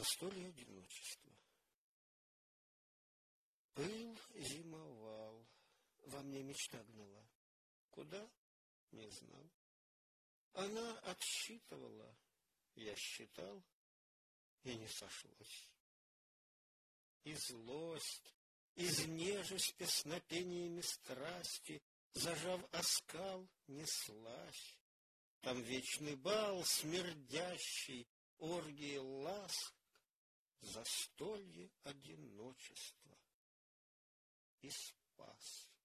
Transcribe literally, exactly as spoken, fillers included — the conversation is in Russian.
Застолье одиночества. Пыл зимовал, во мне мечта гнила. Куда? Не знал. Она отсчитывала, я считал, и не сошлось. И злость, изнежась песнопениями страсти, зажав оскал, неслась. Там вечный бал смердящий, оргии ласк, застолье одиночества. И спас.